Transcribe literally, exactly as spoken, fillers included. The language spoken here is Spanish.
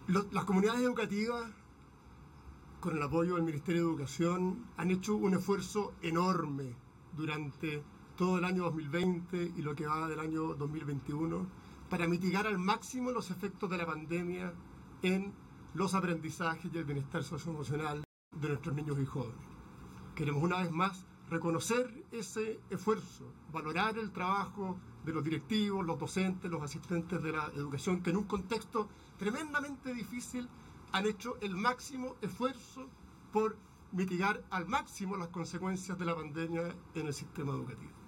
Los, las comunidades educativas, con el apoyo del Ministerio de Educación, han hecho un esfuerzo enorme durante todo el año dos mil veinte y lo que va del año dos mil veintiuno para mitigar al máximo los efectos de la pandemia en los aprendizajes y el bienestar socioemocional de nuestros niños y jóvenes. Queremos una vez más reconocer ese esfuerzo, valorar el trabajo de los directivos, los docentes, los asistentes de la educación, que en un contexto tremendamente difícil han hecho el máximo esfuerzo por mitigar al máximo las consecuencias de la pandemia en el sistema educativo.